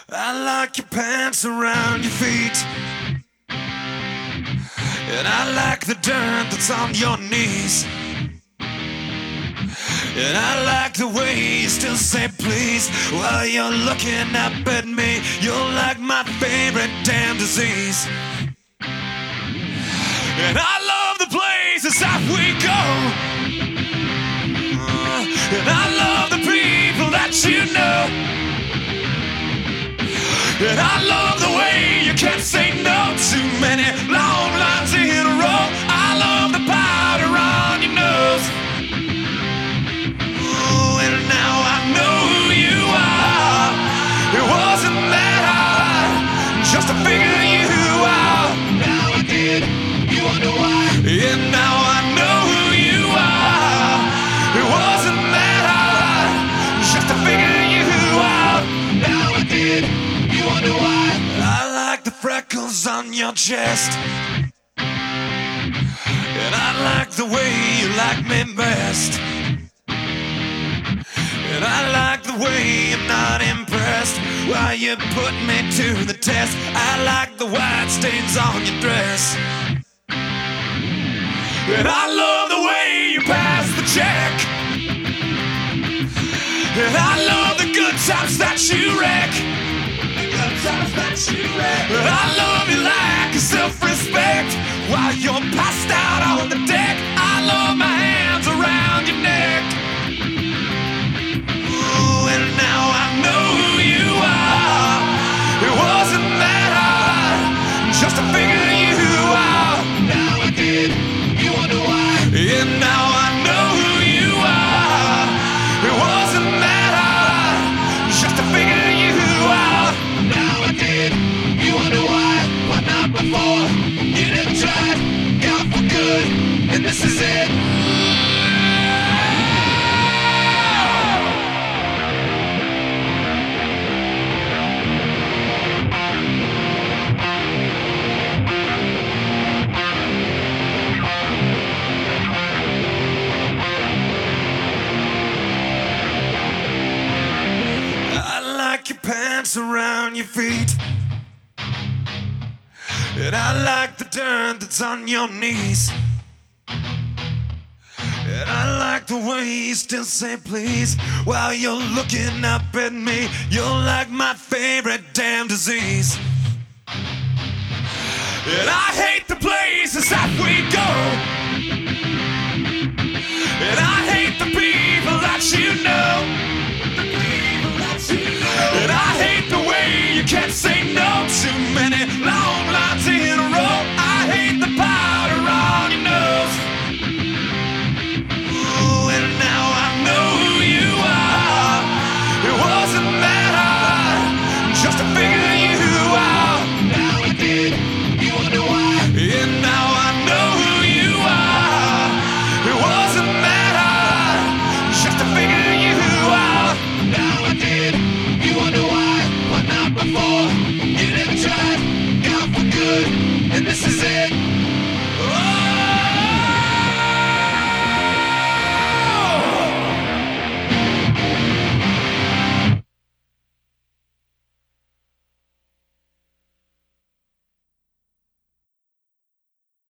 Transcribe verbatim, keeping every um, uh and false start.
I like your pants around your feet, and I like the dirt that's on your knees, and I like the way you still say please while you're looking up at me. You're like my favorite damn disease, and I love the places that we go, and I love the people that you know. And I love the way you can't say no to many long lines in a row. I love the powder on your nose. Oh, and now I know who you are. It wasn't that hard just to figure you out. Now I did. You wonder why? And now I know who you are. It wasn't that hard just to figure you out. Now I did. Wonder why? I like the freckles on your chest, and I like the way you like me best, and I like the way you're not impressed while you put me to the test. I like the white stains on your dress, and I love the way you pass the check, and I love the good times that you wreck. I love you like a self-respect while you're passed out on the deck. I love my hands around your neck. Ooh, and now I know who you are. It wasn't that hard just to figure you out. Now I did. You wonder why? And now I know who you are. It wasn't that hard just to figure you out. Now I did. You wonder why? Why not before? You didn't try. Got for good, and this is it. I like your pants around your feet, and I like the dirt that's on your knees, and I like the way you still say please while you're looking up at me. You're like my favorite damn disease, and I hate the places that we go, and I hate the people that you know, and I hate the way you can't say